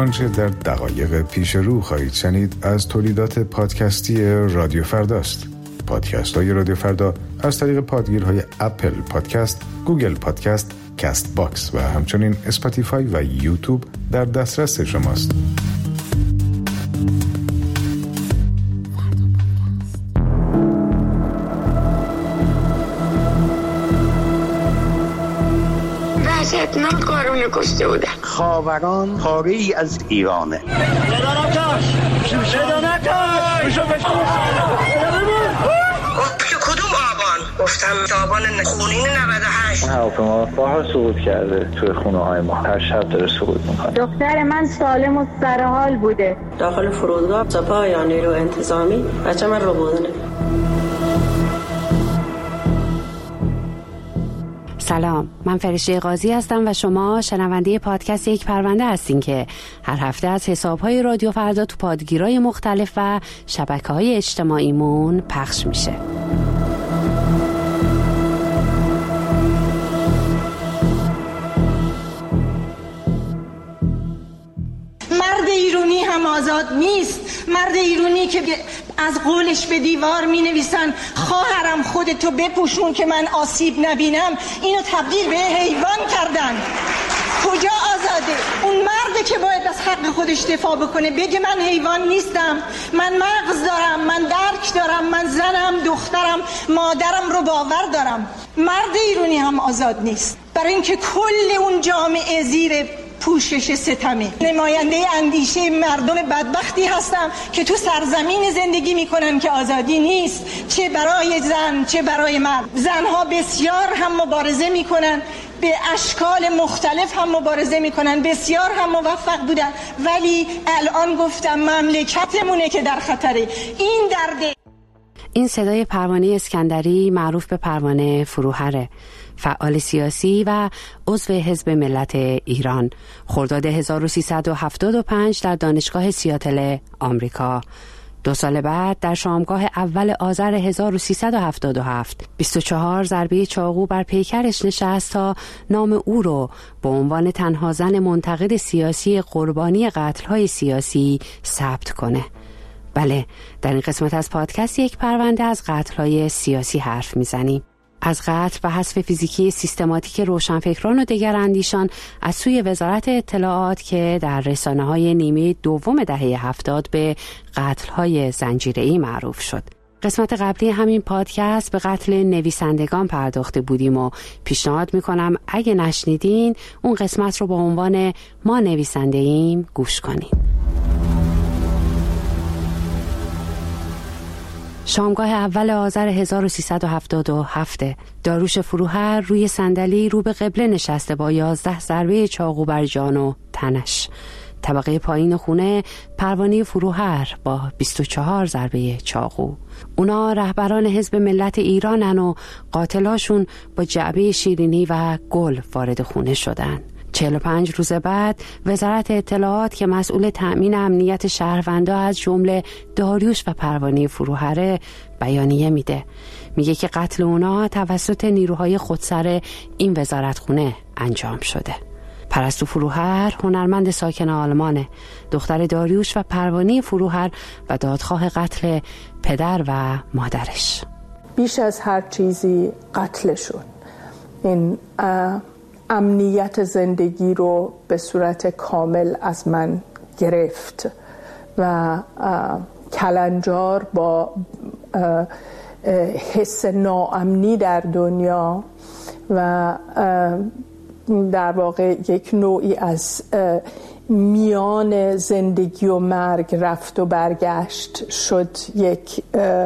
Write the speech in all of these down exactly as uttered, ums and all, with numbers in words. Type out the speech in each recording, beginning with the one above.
آنچه در دقایق پیش رو خواهید شنید از تولیدات پادکستی رادیو فرداست. پادکست های رادیو فردا از طریق پادگیرهای اپل پادکست، گوگل پادکست، کست باکس و همچنین اسپاتیفای و یوتیوب در دسترس شماست. وحشتناک کارونه کشته بودن. خاوران پاره ای از ایرانه. کدوم آبان؟ گفتم آبان خونین نود و هشت. هواپیما بارها سقوط کرده توی خونه های ما، هر شب داره سقوط میکنه. دختر من سالم و سرحال بوده. داخل فرودگاه سپاه یا نیرو انتظامی بچه من رو بودنه. سلام، من فرشته قاضی هستم و شما شنونده پادکست یک پرونده هستین که هر هفته از حساب‌های رادیو فردا تو پادگیرهای مختلف و شبکه‌های اجتماعیمون پخش میشه. مرد ایرانی هم آزاد نیست. مرد ایرانی که از قولش به دیوار می نویسن خواهرم خودتو بپوشون که من آسیب نبینم، اینو تبدیل به حیوان کردن. کجا آزاده؟ اون مرده که باید از حق خودش دفاع بکنه بگه من حیوان نیستم، من مغز دارم، من درک دارم، من زنم، دخترم، مادرم رو باور دارم. مرد ایرانی هم آزاد نیست، برای اینکه کل اون جامعه زیر پوشش ستمه. نماینده اندیشه مردم بدبختی هستم که تو سرزمین زندگی میکنن که آزادی نیست، چه برای زن چه برای مرد. زنها بسیار هم مبارزه میکنن، به اشکال مختلف هم مبارزه میکنن، بسیار هم موفق بودن، ولی الان گفتم مملکتمونه که در خطره. این درده. این صدای پروانه اسکندری معروف به پروانه فروهره، فعال سیاسی و عضو حزب ملت ایران. خرداد هزار و سیصد و هفتاد و پنج در دانشگاه سیاتل آمریکا. دو سال بعد در شامگاه اول آذر هزار و سیصد و هفتاد و هفت بیست و چهار ضربه چاقو بر پیکرش نشست تا نام او رو به عنوان تنها زن منتقد سیاسی قربانی قتل‌های سیاسی ثبت کنه. بله، در این قسمت از پادکست یک پرونده از قتل‌های سیاسی حرف میزنیم. از قتل و حذف فیزیکی سیستماتیک روشنفکران و دیگر اندیشان از سوی وزارت اطلاعات که در رسانه‌های نیمه دوم دهه هفتاد به قتل‌های زنجیره‌ای معروف شد. قسمت قبلی همین پادکست به قتل نویسندگان پرداخته بودیم و پیشنهاد میکنم اگه نشنیدین اون قسمت رو با عنوان ما نویسنده ایم گوش کنین. شامگاه اول آذر هزار و سیصد و هفتاد و هفت داریوش فروهر روی صندلی رو به قبله نشسته با یازده ضربه چاقو بر جان و تنش. طبقه پایین خونه پروانه فروهر با بیست و چهار ضربه چاقو. اونا رهبران حزب ملت ایرانن و قاتلاشون با جعبه شیرینی و گل وارد خونه شدن. چهل و پنج روز بعد وزارت اطلاعات که مسئول تأمین امنیت شهروندا از جمله داریوش و پروانه فروهره بیانیه میده. میگه که قتل اونا توسط نیروهای خودسر این وزارتخونه انجام شده. پرستو فروهر هنرمند ساکن آلمانه، دختر داریوش و پروانه فروهر و دادخواه قتل پدر و مادرش. بیش از هر چیزی قتلشون این امنیت زندگی رو به صورت کامل از من گرفت و کلنجار با حس ناامنی در دنیا و در واقع یک نوعی از میان زندگی و مرگ رفت و برگشت شد، یک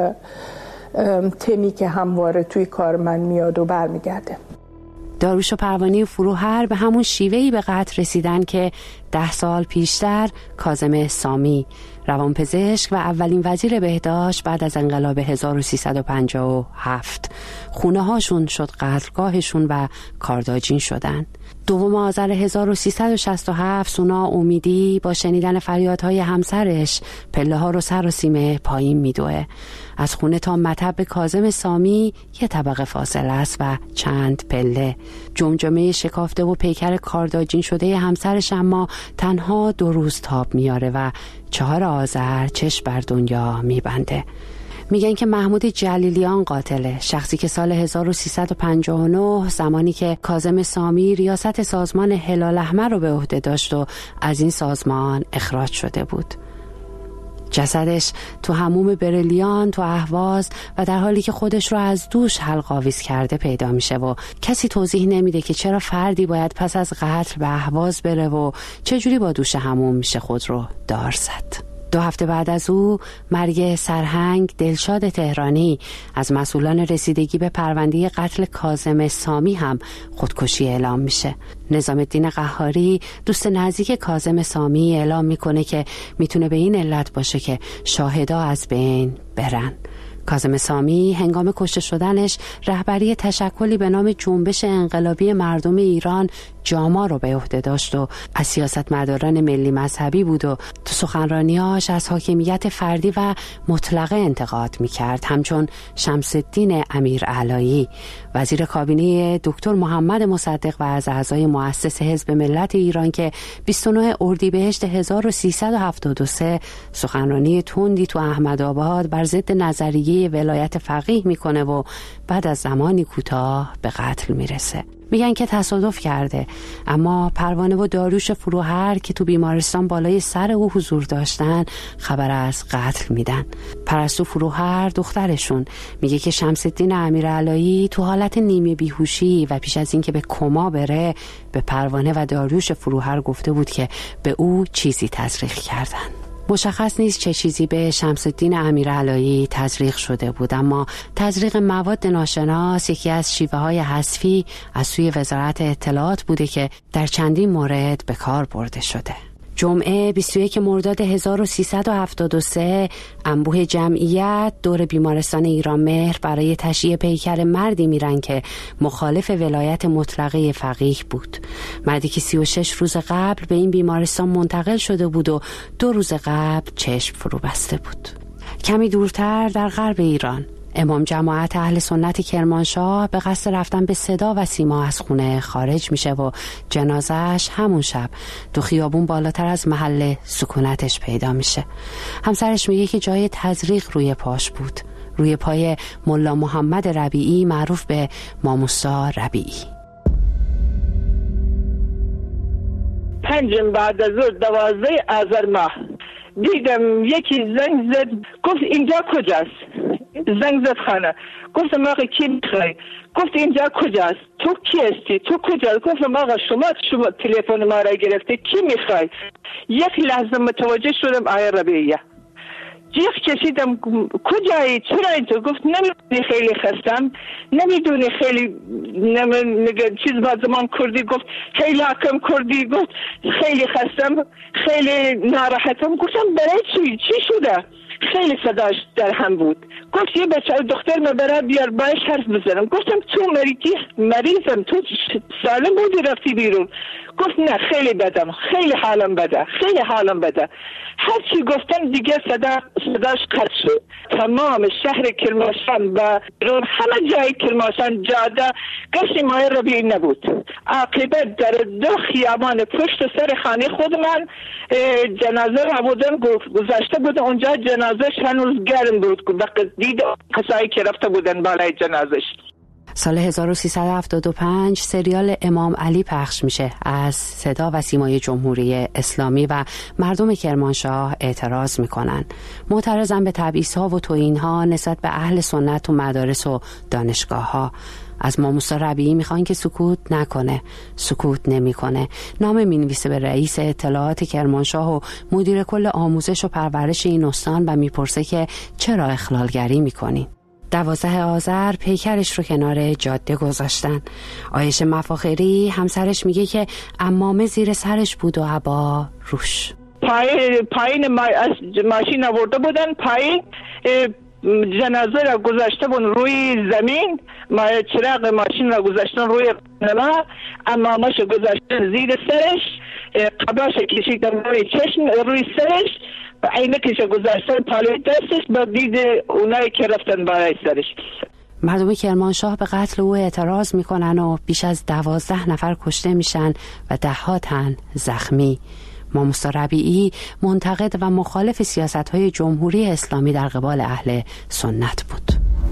تمی که همواره توی کار من میاد و برمیگرده. داریوش و پروانه فروهر به همون شیوهی به قتل رسیدن که ده سال پیشتر کاظم سامی، روانپزشک و اولین وزیر بهداشت بعد از انقلاب هزار و سیصد و پنجاه و هفت، خونه هاشون شد قتلگاهشون و کارداجین شدن. دوم آذر هزار و سیصد و شصت و هفت سونا امیدی با شنیدن فریادهای همسرش پله ها رو سر و سیمه پایین میدوه. از خونه تا مطب کاظم سامی یه طبقه فاصله است و چند پله. جمجمه شکافته و پیکر کارداجین شده همسرش اما تنها دو روز تاب میاره و چهار آذر چشم بر دنیا میبنده. میگن که محمود جلیلیان قاتله، شخصی که سال هزار و سیصد و پنجاه و نه زمانی که کاظم سامی ریاست سازمان هلال احمر رو به عهده داشت و از این سازمان اخراج شده بود. جسدش تو حموم برلیان تو اهواز و در حالی که خودش رو از دوش حلق آویز کرده پیدا میشه و کسی توضیح نمیده که چرا فردی باید پس از قتل به اهواز بره و چجوری با دوش حموم میشه خود رو دار زد. دو هفته بعد از او مرگ سرهنگ دلشاد تهرانی از مسئولان رسیدگی به پرونده قتل کاظم سامی هم خودکشی اعلام میشه. نظام الدین قهاری دوست نزدیک کاظم سامی اعلام میکنه که میتونه به این علت باشه که شاهدا از بین برن. کاظم سامی هنگام کشته شدنش رهبری تشکلی به نام جنبش انقلابی مردم ایران جاما رو به عهده داشت و از سیاستمداران ملی مذهبی بود و تو سخنرانیاش از حاکمیت فردی و مطلقه انتقاد میکرد، همچون شمس الدین امیرعلایی وزیر کابینه دکتر محمد مصدق و از اعضای مؤسس حزب ملت ایران که بیست و نه اردیبهشت هزار و سیصد و هفتاد و سه سخنرانی تندی تو احمدآباد بر ضد نظریه ولایت فقیه میکنه و بعد از زمانی کوتاه به قتل میرسه. میگن که تصادف کرده، اما پروانه و داریوش فروهر که تو بیمارستان بالای سر او حضور داشتن خبر از قتل میدن. پرستو فروهر دخترشون میگه که شمس الدین امیرعلایی تو حالت نیمه بیهوشی و پیش از اینکه به کما بره به پروانه و داریوش فروهر گفته بود که به او چیزی تزریق کردن. مشخص نیست چه چیزی به شمس الدین امیرعلایی تزریق شده بود، اما تزریق مواد ناشناس یکی از شیوه های حذفی از سوی وزارت اطلاعات بوده که در چندین مورد به کار برده شده. جمعه بیست و یک مرداد هزار و سیصد و هفتاد و سه انبوه جمعیت دور بیمارستان ایران مهر برای تشییع پیکر مردی میرن که مخالف ولایت مطلقه فقیه بود. مردی که سی و شش روز قبل به این بیمارستان منتقل شده بود و دو روز قبل چشم فرو بسته بود. کمی دورتر در غرب ایران امام جماعت اهل سنت کرمانشاه به قصد رفتن به صدا و سیما از خونه خارج میشه و جنازهش همون شب تو خیابون بالاتر از محل سکونتش پیدا میشه. همسرش میگه که جای تزریق روی پاش بود، روی پای ملا محمد ربیعی معروف به ماموسا ربیعی. پنجم بعد از دوازده آذر ماه دیدم یکی زنگ زد، گفت اینجا کجاست؟ زنگ زد خانه، گفتم آقا کی میخوای؟ گفت اینجا کجاست؟ تو کی هستی؟ تو کجا؟ گفتم آقا شما شما تلفن ما را گرفته، کی میخوای؟ یک لحظه متوجه شدم آیا ربیعیه. جیغ کشیدم کجایی؟ چرا اینجا؟ گفت نمیدونی خیلی خستم، نمیدونی خیلی نمی... چیز با زمان کردی، گفت خیلی حکم کردی، گفت خیلی خستم، خیلی ناراحتم. گفتم برای چی؟ چی شده؟ خیلی صداش در هم بود. گفت یه بچه دختر مبره بیار باش حرف بزنم. گفتم تو مریضی؟ مریضم، تو سالم بودی رفتی بیرون؟ گفت نه خیلی بدم، خیلی حالم بده، خیلی حالم بده. هر چی گفتم دیگه صدا صداش قطع شد. تمام شهر کرمانشاه و بیرون همه جای کرمانشاه جاده گشت ماه ربیعی نبود. عاقبت در دو خیابان پشت سر خانه خود من جنازه را بودن گذاشته بود، اونجا جنازهش هنوز گرم بود، دید کسایی که رفته بودن بالای جنازش. سال هزار و سیصد و هفتاد و پنج سریال امام علی پخش میشه. از صدا و سیمای جمهوری اسلامی و مردم کرمانشاه اعتراض میکنن. معترضن به تبعیض‌ها و توهین‌ها نسبت به اهل سنت و مدارس و دانشگاه‌ها. از ماموسا ربیعی میخوان که سکوت نکنه. سکوت نمیکنه. نامه مینویسه به رئیس اطلاعات کرمانشاه و مدیر کل آموزش و پرورش این استان و میپرسه که چرا اخلالگری میکنی؟ دوازده آذر پیکرش رو کنار جاده گذاشتن. عایشه مفاخری همسرش میگه که عمامه زیر سرش بود و عبا روش. پای پایین ما از ماشین آورده بودن، پایین جنازه را گذاشته بون روی زمین، ما چراغ ماشین را گذاشتن روی قنبه، امامش گذاشتن زیر سرش، قباش کشیدن روی چشم روی سرش، عینکش گذاشتن پالوی دستش، بعد دید اونایی که رفتن برای سرش. مردم کرمانشاه به قتل او اعتراض میکنن و بیش از دوازده نفر کشته میشن و ده ها تن زخمی. ماموسا ربیعی منتقد و مخالف سیاست‌های جمهوری اسلامی در قبال اهل سنت بود.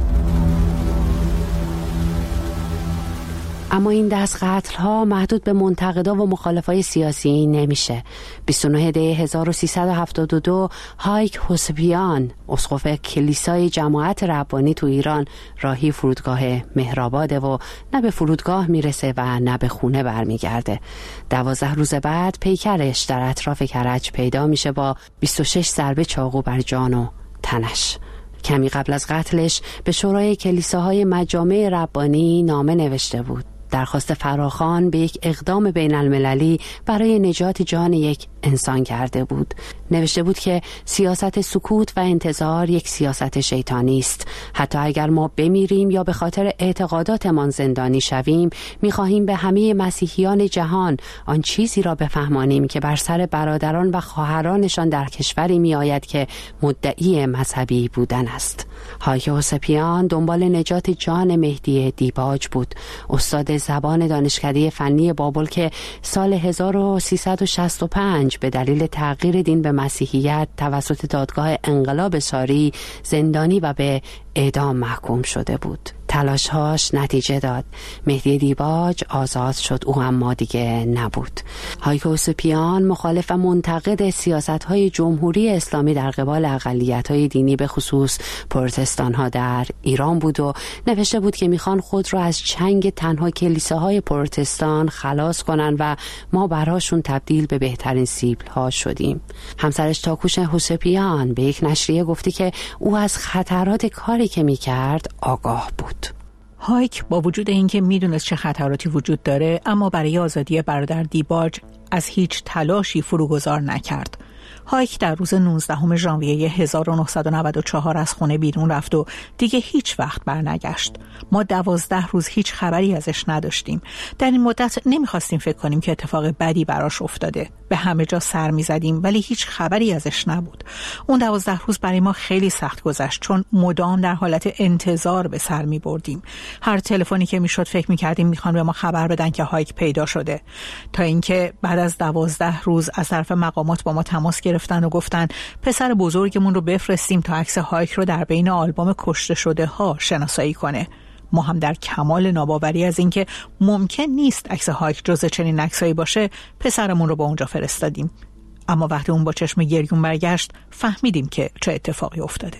اما این دست قتل‌ها محدود به منتقدا و مخالفای سیاسی نمیشه. بیست و نه دی هزار و سیصد و هفتاد و دو هایک حسبیان، اسقف کلیسای جماعت ربانی تو ایران، راهی فرودگاه مهرآباده و نه به فرودگاه میرسه و نه به خونه برمیگرده. دوازده روز بعد پیکرش در اطراف کرج پیدا میشه با بیست و شش ضربه چاقو بر جان و تنش. کمی قبل از قتلش به شورای کلیساهای مجامع ربانی نامه نوشته بود. درخواست فراخوان به یک اقدام بین المللی برای نجات جان یک انسان کرده بود. نوشته بود که سیاست سکوت و انتظار یک سیاست شیطانی است. حتی اگر ما بمیریم یا به خاطر اعتقاداتمان زندانی شویم، می‌خواهیم به همه مسیحیان جهان آن چیزی را بفهمانیم که بر سر برادران و خواهرانشان در کشوری می‌آید که مدعی مذهبی بودن است. هایک حسپیان دنبال نجات جان مهدی دیباج بود، استاد زبان دانشکده فنی بابل که سال هزار و سیصد و شصت و پنج به دلیل تغییر دین به مسیحیت توسط دادگاه انقلاب ساری زندانی و به اعدام محکوم شده بود. تلاشهاش نتیجه داد. مهدی دیباج آزاد شد، او اما دیگه نبود. هایک حسپیان مخالف و منتقد سیاست‌های جمهوری اسلامی در قبال اقلیت‌های دینی به خصوص پروتستان‌ها در ایران بود و نوشته بود که میخوان خود را از چنگ تنها کلیساهای پروتستان خلاص کنن و ما براشون تبدیل به بهترین سیبل‌ها شدیم. همسرش تاکوش حسپیان به یک نشریه گفتی که او از خطرات کاری که میکرد آگاه بود. هایک با وجود اینکه میدونست چه خطراتی وجود داره، اما برای آزادی برادر دیباج از هیچ تلاشی فروگذار نکرد. هایک در روز نوزدهم ژانویه هزار و نهصد و نود و چهار از خونه بیرون رفت و دیگه هیچ وقت برنگشت. ما دوازده روز هیچ خبری ازش نداشتیم. در این مدت نمیخواستیم فکر کنیم که اتفاق بدی براش افتاده. به همه جا سر میزدیم ولی هیچ خبری ازش نبود. اون دوازده روز برای ما خیلی سخت گذشت چون مدام در حالت انتظار به سر میبردیم. هر تلفنی که میشد فکر میکردیم میخوان به ما خبر بدن که هایک پیدا شده. تا اینکه بعد از دوازده روز از طرف مقامات با ما تماس گرفتن و گفتن پسر بزرگمون رو بفرستیم تا عکس هایک رو در بین آلبوم کشته شده ها شناسایی کنه. ما هم در کمال ناباوری از اینکه ممکن نیست عکس هایک جز چنین عکسایی باشه پسرمون رو با اونجا فرستادیم. اما وقتی اون با چشم گریون برگشت فهمیدیم که چه اتفاقی افتاده.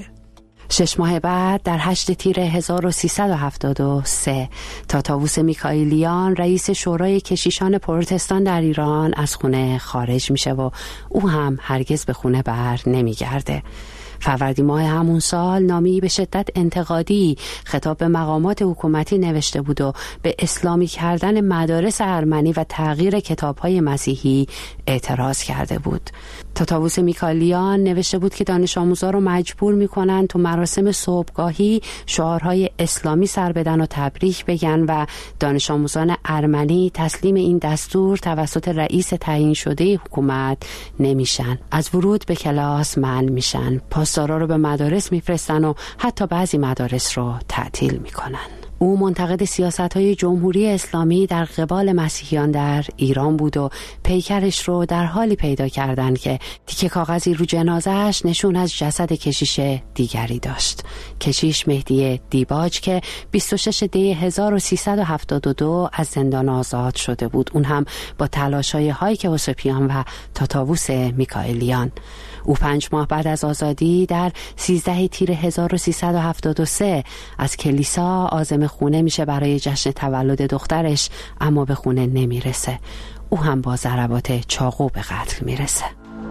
شش ماه بعد در هشت تیر هزار و سیصد و هفتاد و سه تاتاووس میکائیلیان رئیس شورای کشیشان پروتستان در ایران از خونه خارج میشه و او هم هرگز به خونه بر نمیگرده. فروردین ماه همون سال نامی به شدت انتقادی خطاب به مقامات حکومتی نوشته بود و به اسلامی کردن مدارس ارمنی و تغییر کتاب‌های مسیحی اعتراض کرده بود. تاتاووس میکائیلیان نوشته بود که دانش آموزا رو مجبور میکنن تو مراسم صبحگاهی شعارهای اسلامی سر بدن و تبریک بگن و دانش آموزان ارمنی تسلیم این دستور توسط رئیس تعیین شده حکومت نمیشن. از ورود به کلاس منع میشن. پاسدارا رو به مدارس میفرستن و حتی بعضی مدارس رو تعطیل میکنن. او منتقد سیاست‌های جمهوری اسلامی در قبال مسیحیان در ایران بود و پیکرش رو در حالی پیدا کردن که تیکه کاغذی رو جنازه‌اش نشون از جسد کشیش دیگری داشت. کشیش مهدی دیباج که بیست و شش دی هزار و سیصد و هفتاد و دو از زندان آزاد شده بود، اون هم با تلاش‌های هایک حسپیان و تاتاووس میکائیلیان. او پنج ماه بعد از آزادی در سیزده تیر هزار و سیصد و هفتاد و سه از کلیسا عازم خونه میشه برای جشن تولد دخترش، اما به خونه نمیرسه. او هم با ضربات چاقو به قتل میرسه.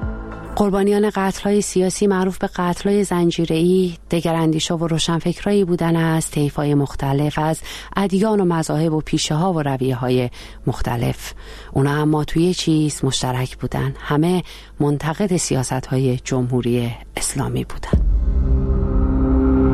قربانیان قتل‌های سیاسی معروف به قتل‌های زنجیره‌ای دگراندیشا و روشنفکرایی بودن از طیف‌های مختلف، از ادیان و مذاهب و پیشه‌ها و رویه‌های مختلف. اونا اما توی چیز مشترک بودن، همه منتقد سیاست‌های جمهوری اسلامی بودن.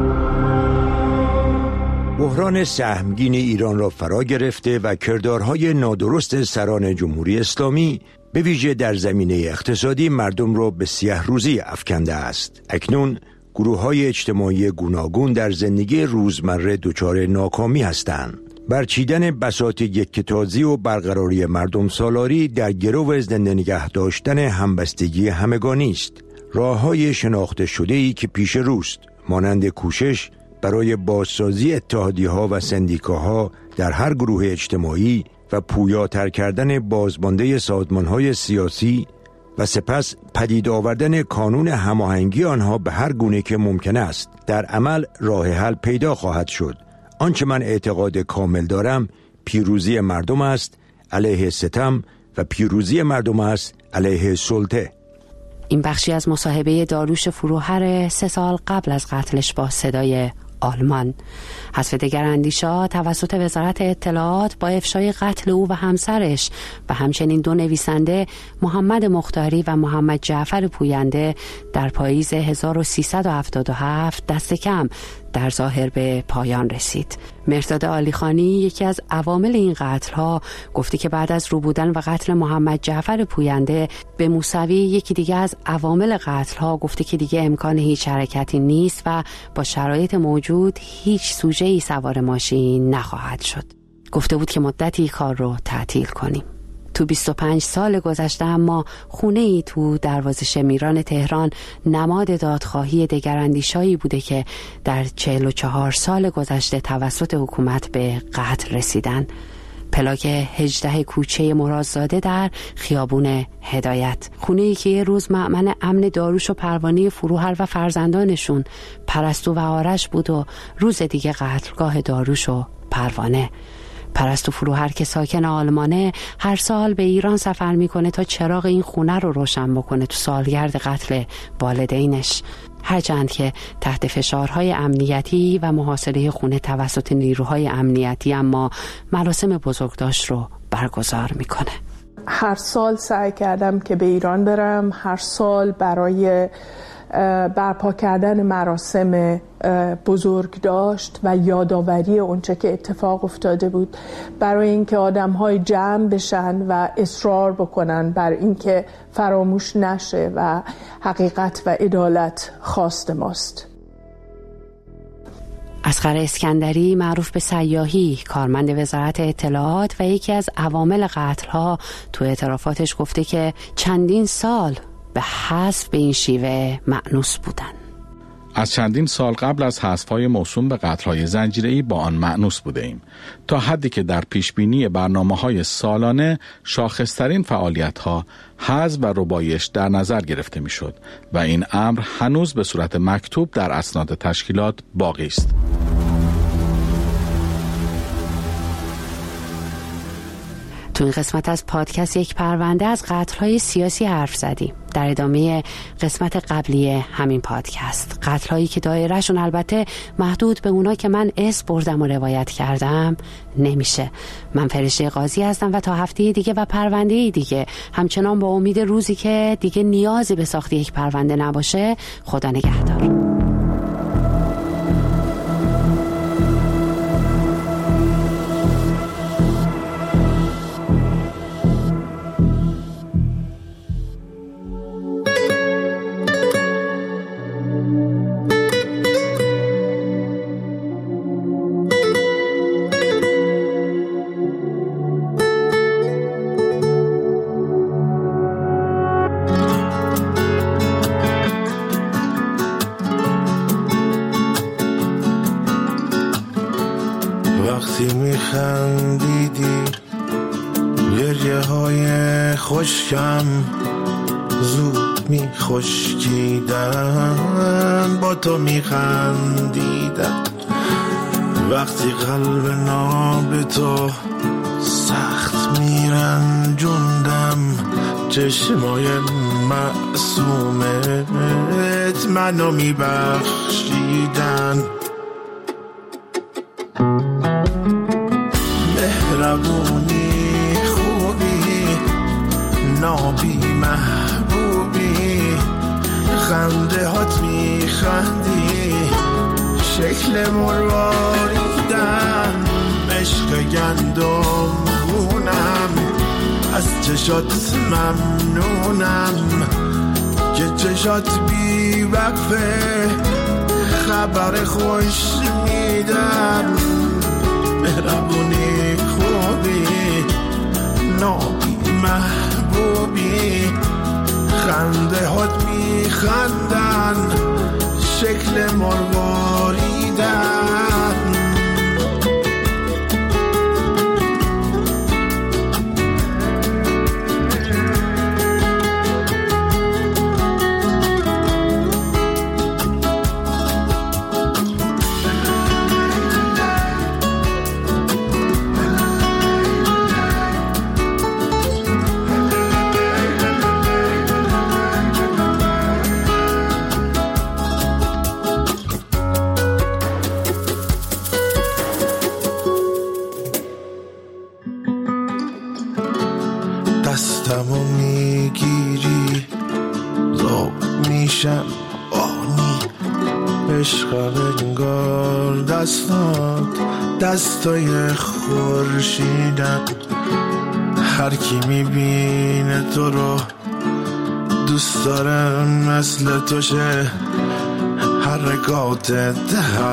بحران سهمگین ایران را فرا گرفته و کردارهای نادرست سران جمهوری اسلامی به ویژه در زمینه اقتصادی مردم را به سیه روزی افکنده است. اکنون گروه‌های اجتماعی گوناگون در زندگی روزمره دچار ناکامی هستند. برچیدن بساط یکتازی و برقراری مردم سالاری در گرو زنده نگه داشتن همبستگی همگانی است. راه‌های شناخته شده‌ای که پیش روست، مانند کوشش برای بازسازی اتحادیه‌ها و سندیکاها در هر گروه اجتماعی و پویاتر کردن بازمانده سازمان‌های سیاسی و سپس پدید آوردن کانون هماهنگی آنها به هر گونه که ممکن است، در عمل راه حل پیدا خواهد شد. آنچه من اعتقاد کامل دارم پیروزی مردم است علیه ستم و پیروزی مردم است علیه سلطه. این بخشی از مصاحبه داریوش فروهر سه سال قبل از قتلش با صدای آلمان. حذف دگراندیش‌ها توسط وزارت اطلاعات با افشای قتل او و همسرش و همچنین دو نویسنده محمد مختاری و محمد جعفر پوینده در پاییز هزار و سیصد و هفتاد و هفت دست کم در ظاهر به پایان رسید. مرداد عالیخانی یکی از عوامل این قتل‌ها گفته که بعد از رو بودن و قتل محمد جعفر پوینده به موسوی یکی دیگه از عوامل قتل‌ها گفته که دیگه امکان هیچ حرکتی نیست و با شرایط موجود هیچ سوژه‌ای سوار ماشین نخواهد شد. گفته بود که مدتی کار رو تعطیل کنیم. تو بیست و پنج سال گذشته اما خونه ای تو دروازه شمیران تهران نماد دادخواهی دگراندیشایی بوده که در چهل و چهار سال گذشته توسط حکومت به قتل رسیدن. پلاک هجده کوچه مرادزاده در خیابون هدایت، خونه ای که یه روز مأمن امن داریوش و پروانه فروهر و فرزندانشون پرستو و آرش بود و روز دیگه قتلگاه داریوش و پروانه. پرستو فروهر که ساکن آلمانه هر سال به ایران سفر میکنه تا چراغ این خونه رو روشن بکنه تو سالگرد قتل والدینش، هرچند که تحت فشارهای امنیتی و محاصره خونه توسط نیروهای امنیتی، اما مراسم بزرگداشت رو برگزار میکنه. هر سال سعی کردم که به ایران برم، هر سال برای برپا کردن مراسم بزرگ داشت و یادآوری اونچه که اتفاق افتاده بود، برای اینکه آدم‌های جمع بشن و اصرار بکنن بر اینکه فراموش نشه و حقیقت و عدالت خواست ماست. اصغر اسکندری معروف به سیاحی، کارمند وزارت اطلاعات و یکی از عوامل قتل‌ها، تو اعترافاتش گفته که چندین سال به حذف به این شیوه مأنوس بودن. از چندین سال قبل از حذف‌های موسوم به قتل‌های زنجیره‌ای با آن مأنوس بودیم، تا حدی که در پیشبینی برنامه‌های سالانه شاخص‌ترین فعالیت‌ها حذف و ربایش در نظر گرفته می‌شد و این امر هنوز به صورت مکتوب در اسناد تشکیلات باقی است. تو این قسمت از پادکست یک پرونده از قتل‌های سیاسی حرف زدیم. در ادامه قسمت قبلی همین پادکست، قتل‌هایی که دایره‌شون البته محدود به اونا که من اسم بردم و روایت کردم نمیشه. من فرشته قاضی هستم و تا هفته دیگه و پرونده دیگه، همچنان با امید روزی که دیگه نیازی به ساخت یک پرونده نباشه، خدا نگهدار. وقتی میخندیدی گریه های خشکم زود میخشکیدن، با تو میخندیدم. وقتی قلب ناب تو سخت میرنجوندم، چشمای معصومت منو میبخشیدن. مهربونی خوبی نابی محبوبی، خنده هات میخندی شکل مرواریدن. عشق گندم گونم، از چشات ممنونم که چشات بی وقفه خبر خوش میدم. مهربونی خوبی نابی محبوبی، خنده هات میخندن شکل مرواریدن. دستمو میگیری زوب میشم آنی، عشق انگار دستات دستای خورشیدن. هر کی میبینه تو رو دوست داره مثل تو شه، حرکاتت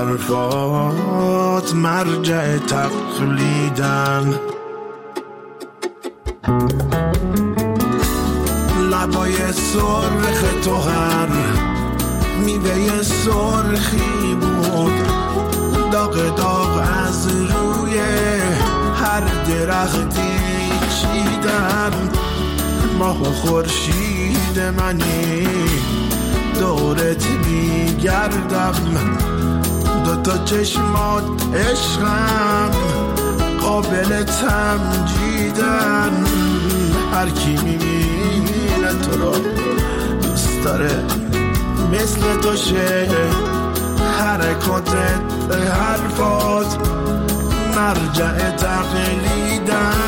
حرفات مرجع تقلیدن. لبای سرخ تو هر میوه سرخی بود، داغ داغ از روی هر درختی چیدن. ماه و خورشید منی دورت میگردم، دوتا چشمات عشقم قابل تمجیدن. هر کی میبینه تو رو دوست داره مثل تو شه، حرکاتت حرفات مرجع تقلیدن.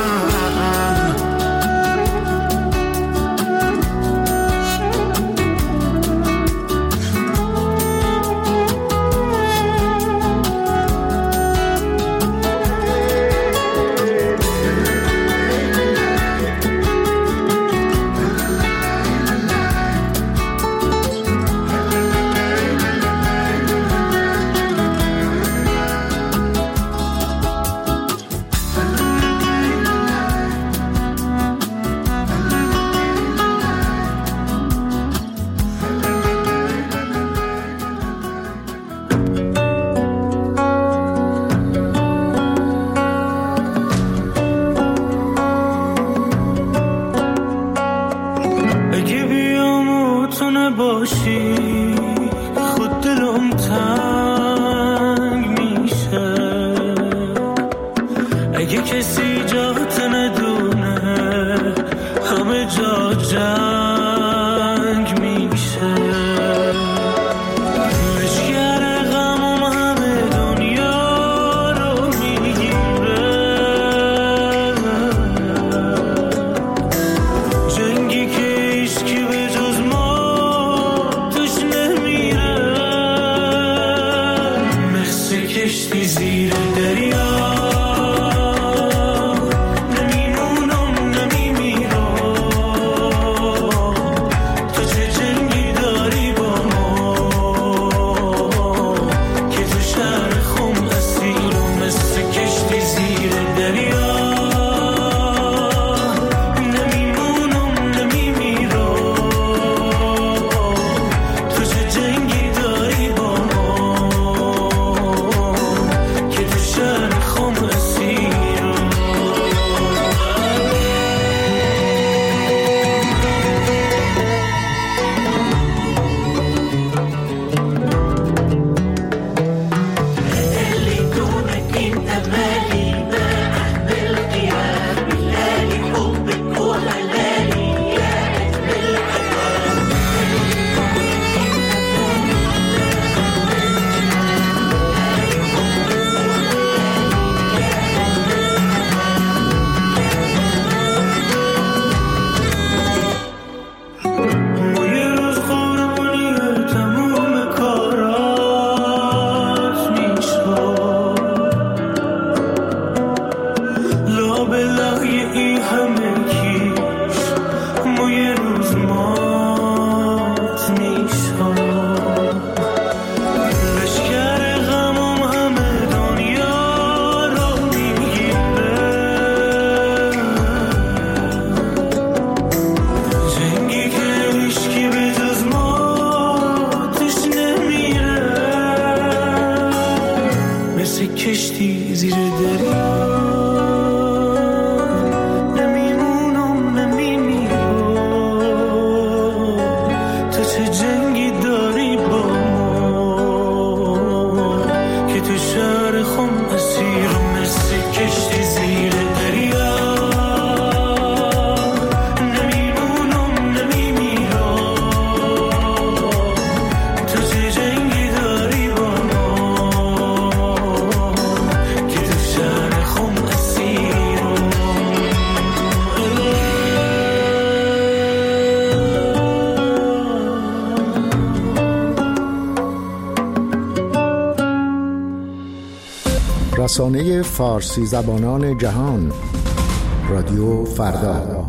که تو کشتی زیر دریا. نمیمونم نمیمیرم، تو چه جنگی داری با ما که تو شهر خم اسیرم مثل کشتی زیر دریا. رسانه فارسی زبانان جهان، رادیو فردا.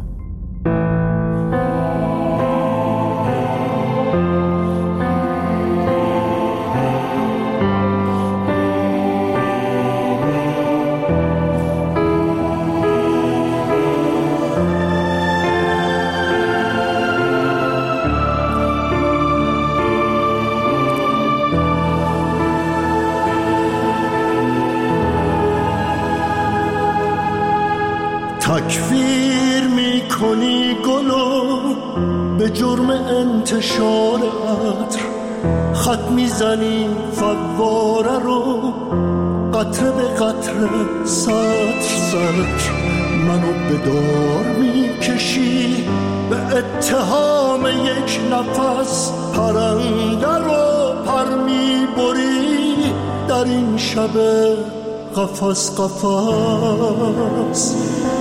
تکفیر میکنی گلو به جرم انتشار عطر، خط میزنی فواره رو قطره به قطره سطر سطر، منو به دار میکشی به اتهام یک نفس، پرنده رو پر میبری در این شب قفس قفس.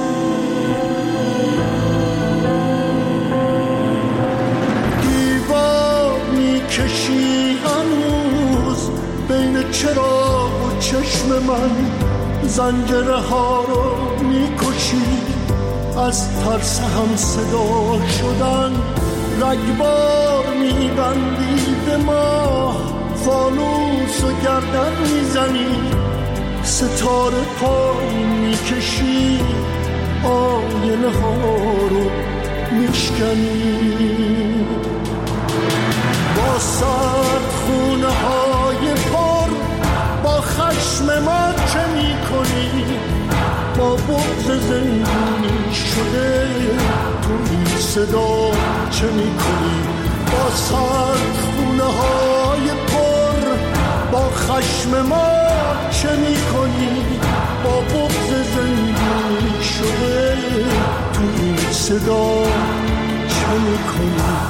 کشی هنوز بین چراغ و چشم من، زنجره ها رو میکشی از ترس هم صدا شدن، رگبار میبندی به ما، فانوس و گردن میزنی، ستاره پای میکشی، آینه ها رو میشکنی. با سرد خونه های پر با خشم ما چه می کنی؟ با بغض زندونی شده تو این صدا چه می کنی؟ با سرد خونه های پر با خشم ما چه می کنی؟ با بغض زندونی شده تو این صدا چه می کنی؟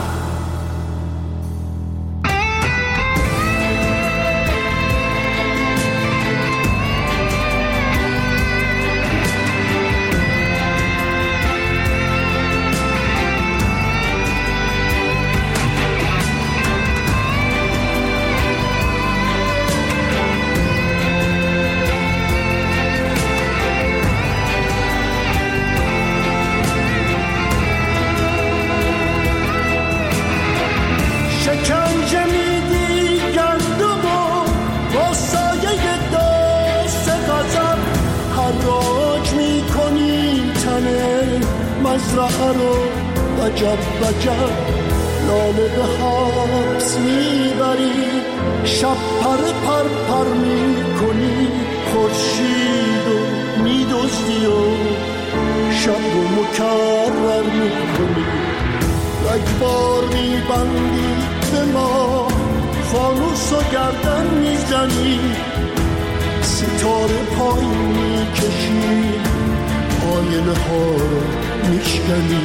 مزرعه رو وجب وجب لاله به حبس میبری، شب پر پر پر میکنی، خورشید رو میدزدی و شب رو مکرر میکنی، رگبار میبندی به ما، فانوس و گردن میزنی، ستاره پای میکشی، آینه ها رو میشکنی.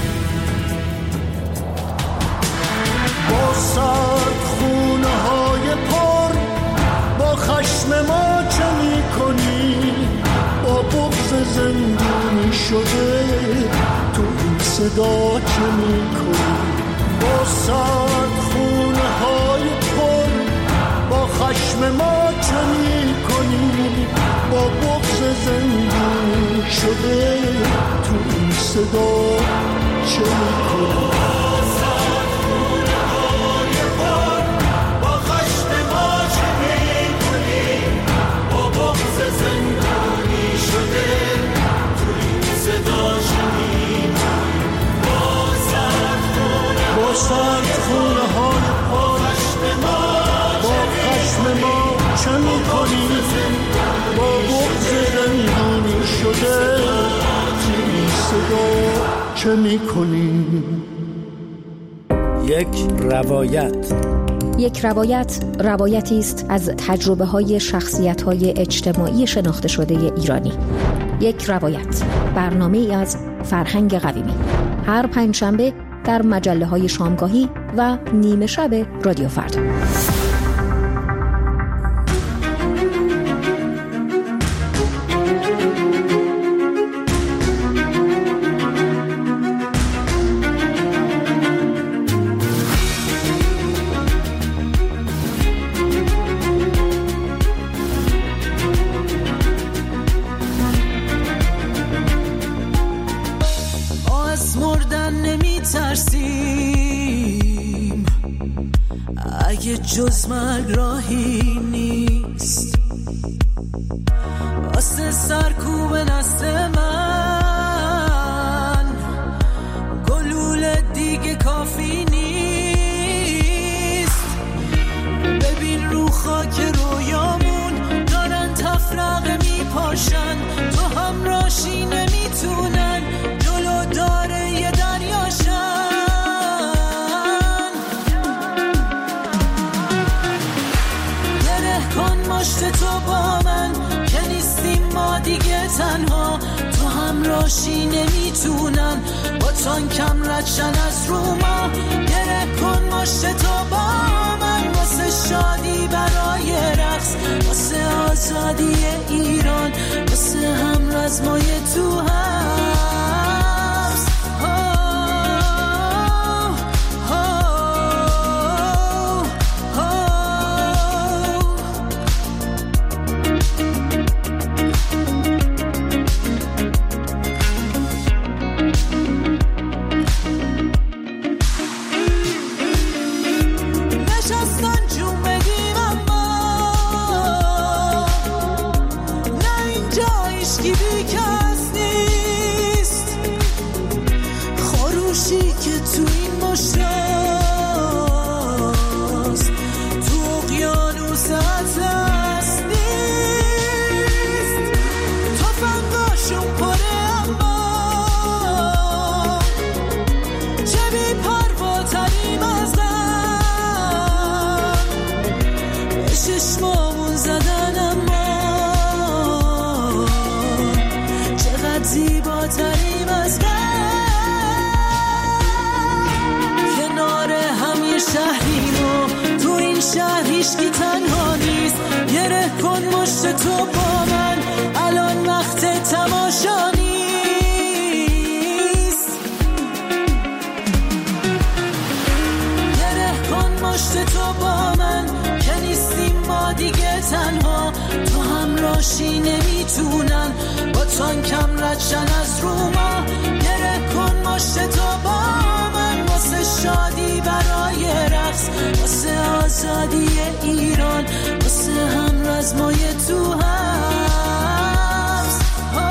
با سرد خونه های پر با خشم ما چه میکنی؟ با بغض زندونی شده تو این صدا چه میکنی؟ با سرد خونه های پر با خشم ما چه میکنی؟ با بغض زندونی شده تو این صدا چه میکنی؟ سرد خونه های پا با خشم ما چه میکنی؟ با بغض رنگانی شده این صدا چه میکنی؟ یک روایت. یک روایت روایتی است از تجربه های شخصیت های اجتماعی شناخته شده ایرانی. یک روایت، برنامه ای از فرهنگ قویمی، هر پنجشنبه در مجله های شامگاهی و نیمه شب رادیو فردا. جز مرگ راهی نیست واسه سرکوب نسل من، گلوله دیگه کافی نیست. ببین رو خاک رویامون دارن تفرقه میپاشن، تو همراشی نمیتونن جلو داره یه دریاشن. مشت تو با من که نیستیم ما دیگه تنها، تو همراشی نمیتونن با تانکم ردشن از رو ما. گره کن مشت تو با من واسه شادی برای رقص، واسه آزادی ایران، واسه هم رزمای تو هست. هیچکی تنها نیست، گره کن مشت تو با من، الان وقت تماشا نیست. گره کن مشت تو با من که نیستیم ما دیگه تنها، تو همراشی نمیتونن با تانکم ردشن از رو ما. گره کن مشت تو با من واسه شادی برای رقص، واسه آزادی ایران، واسه هم رزمای تو هست.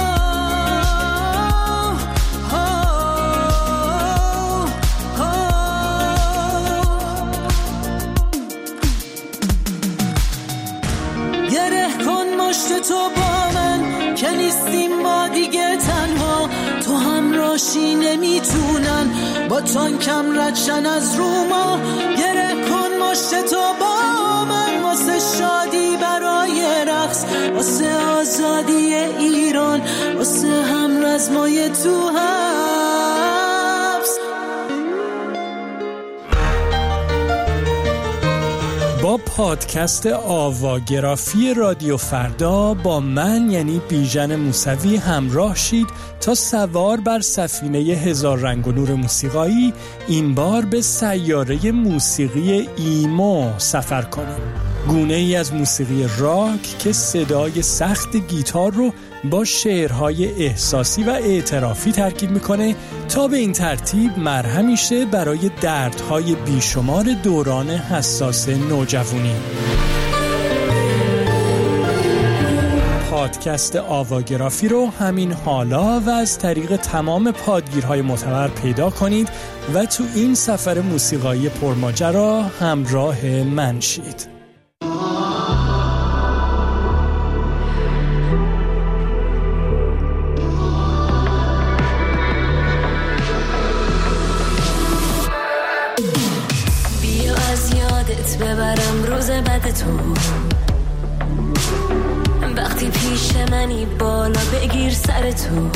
گره کن مشت تو با من که نیستیم ما دیگه تنها، تو همراشی نمیتونن با تانکم ردشن از رو ما. گره کن مشت تو با من واسه شادی برای رقص، واسه آزادی ایران، واسه هم رزمای تو حبس. با پادکست آواگرافی رادیو فردا با من یعنی بیژن موسوی همراه شید تا سوار بر سفینه هزار رنگ و نور موسیقایی این بار به سیاره موسیقی ایمو سفر کنیم. گونه ای از موسیقی راک که صدای سخت گیتار رو با شعرهای احساسی و اعترافی ترکیب میکنه تا به این ترتیب مرهمی شه برای دردهای بیشمار دوران حساس نوجوانی. پادکست آواگرافی رو همین حالا و از طریق تمام پادگیرهای معتبر پیدا کنید و تو این سفر موسیقایی پرماجرا همراه من شید. تو، وقتی پیش منی بالا بگیر سر تو.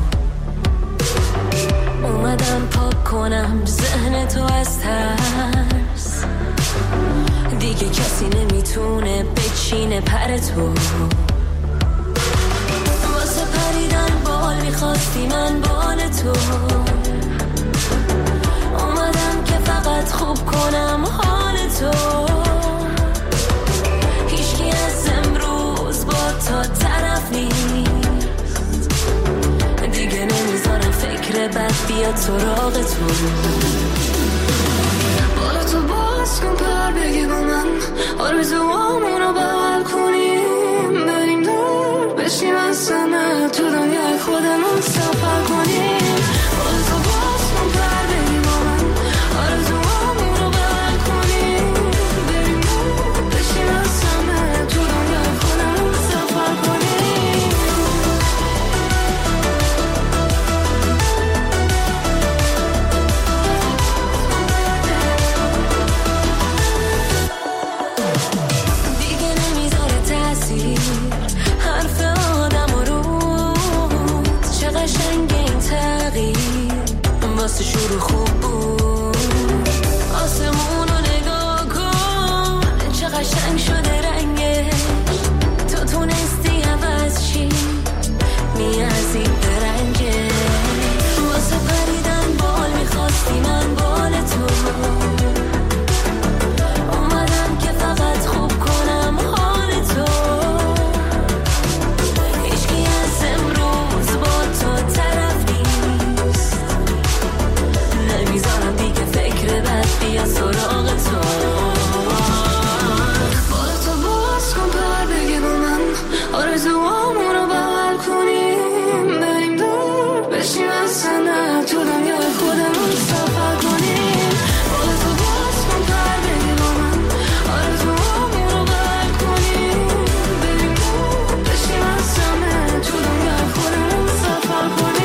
اومدم پاک کنم ذهن تو از ترس، دیگه کسی نمیتونه بچینه پر تو. واسه پریدن بال میخواستی من بال تو، اومدم که فقط خوب کنم حال تو. هیچکی از امروز با تا طرف نیست، دیگه نمیذارم فکر بد بیاد سراغ تو. بالا تو باز کن پر بگی با من، آرزوامونو بغل کنیم، بریم دور بشیم از سمه، تو دنیای خودمون سفر کنیم. بالا تو باز کن پر بگی با من، آرزوامونو بغل کنیم، بریم دور بشیم از سمه، تو دنیای خودمون سفر کنیم. حرف آدم و روز چه قشنگ این تغییر واسه شروع خوب بود. آسمون رو نگاه کن چه قشنگ شده رنگش، تو تونستی عوض چی میازی برنگش. واسه پریدن بال میخواستی من بال تو، اومدم که فقط خوب کنم حال تو. بیا سراغ تو. بالا تو باز کن پر بگی با من، آرزوامونو بغل کنیم، بریم دور بشیم از سنه، تو دنیای خودمون سفر کنیم. بالا تو باز کن پر بگی با من، آرزوامونو بغل کنیم، بریم دور بشیم از سنه، تو دنیای خودمون سفر کنیم.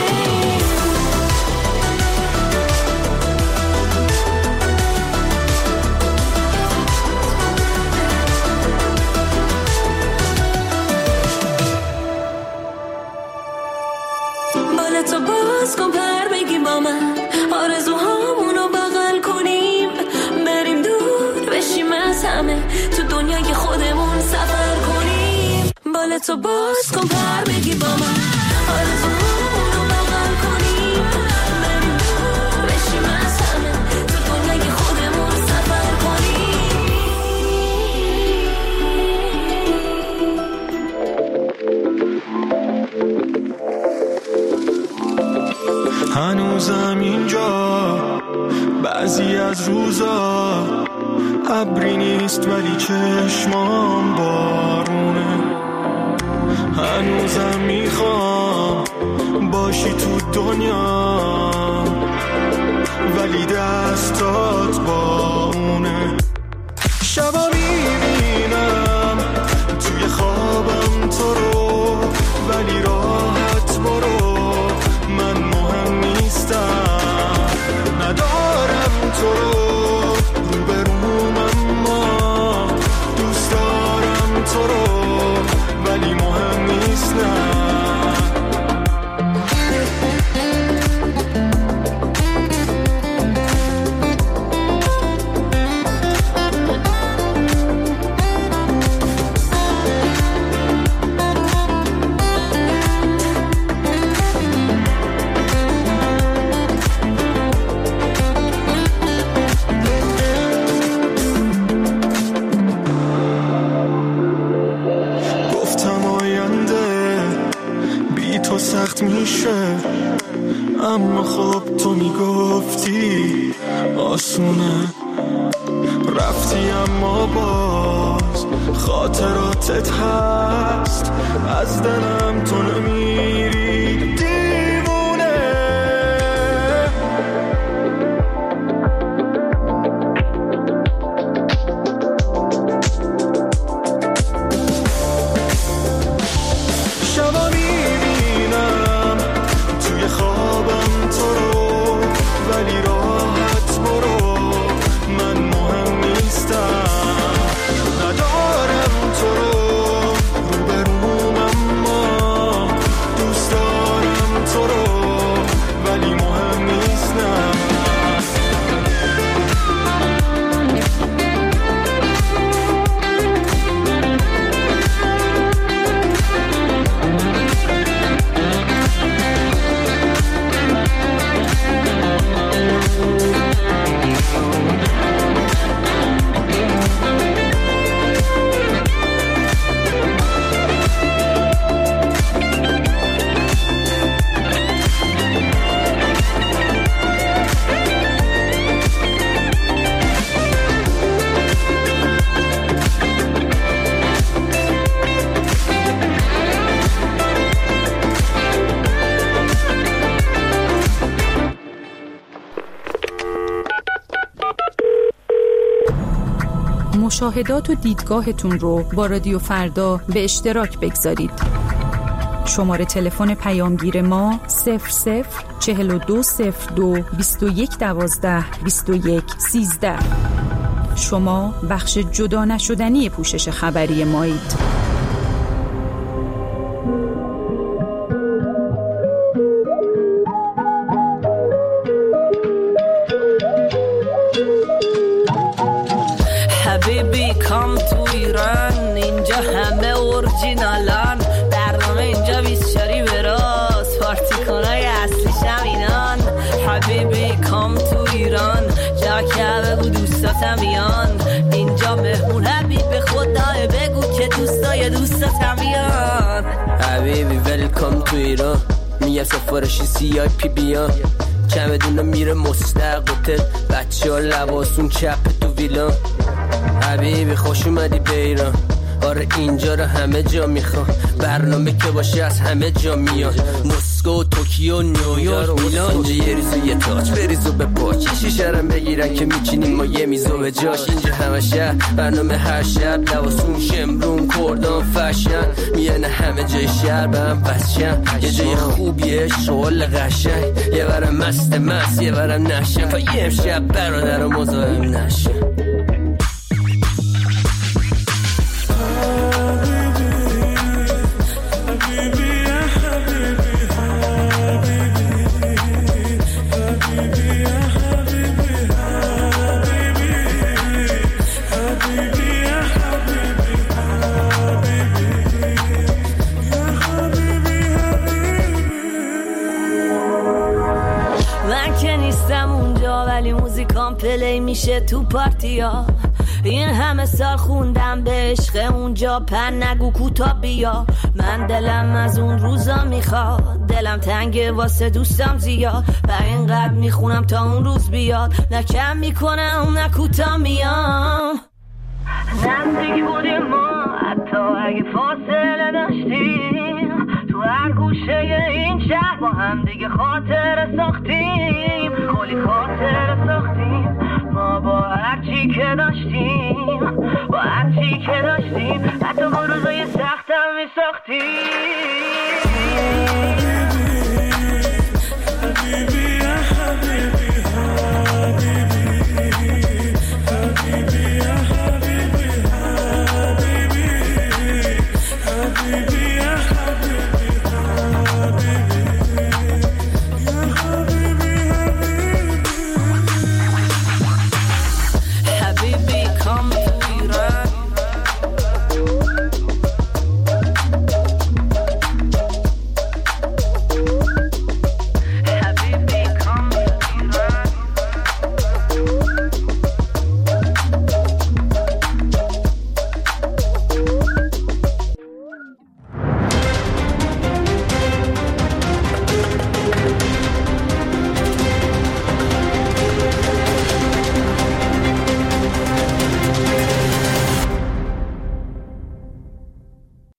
تو باز کن پر بگی با من، آرزوهامونو بغل کنیم، بریم دور بشیم از همه، تو دنیای خودمون سفر کنیم. بال تو باز کن پر بگی با من، آرزوهامونو بغل کنیم، بریم دور بشیم از همه، تو دنیای خودمون سفر کنیم. هنوزم اینجا بعضی از روزا ابری نیست ولی چشمام بارونه. هنوزم میخوام باشی تو دنیا ولی دستات با اونه. شبا میبینم توی خوابم تو رو ولی راحت برو، من مهم نیستم، ندارم تو رو رو بروم، اما دوست دارم تو رو ولی مهم نیست. نه سخت میشه، اما خب تو میگفتی آسونه. رفتی اما باز خاطراتت هست، از دلم تو نمیری دیوونه. شبا میبینم توی خوابم تو رو ولی راحت برو، من مهم نیستم، ندارم مشاهدات و دیدگاهتون رو با رادیو فردا به اشتراک بگذارید. شماره تلفن پیامگیر ما صفر صفر چهل و دو صفر دو بیست و یک دوازده بیست و یک سیزده. شما بخش جدا نشدنی پوشش خبری مایید. حبیبی کام تو ایران، اینجا همه اورجینالان، برنامه اینجا بیست شاری براز، پارتی کنای اصلی شمینان. حبیبی کام تو ایران، جا که بگو دوستاتم بیان، اینجا مهمون حبیب خدای بگو که دوستای دوستاتم بیان. حبیبی ویلکام تو ایران، میگم سفارشی سی آی پی بیان، چمدونا میره مستقبل، بچه ها لباسون چپ تو ویلان. حبیبی خوش اومدی به ایران، آره اینجا رو همه جا میخوان، برنامه که باشه از همه جا میان، مسکو، توکیو، نیویورک، میلان. اینجا یه ریزو یه تاج بریزو به پاچ، شیشه رم بگیرن که میچینیم ما یه میزو به جاش. اینجا همه شهر برنامه هر شب، لباسون شمرون کردان فشن، میان همه جای شهر به هم وصشن. یه جای خوبیه شغل قشنگ، یه برم مست مست یه برم نشن، تا یه امشب برادر و مزاحم نشن. پلی میشه تو پارتیا، این همه سال خوندم به عشق اونجا، پن نگو کوتا بیا. من دلم از اون روزا میخواد، دلم تنگه واسه دوستم زیاد، و اینقدر میخونم تا اون روز بیاد، نه کم میکنم نه کوتا میام. نزدیک بودیم ما حتی اگه فاصله داشتیم، تو هر گوشه این شهر با هم دیگه خاطر ساختیم، کلی خاطر ساختیم ما با هر چی که داشتیم، با هر چی که داشتیم، حتی با روزای سختم می ساختیم.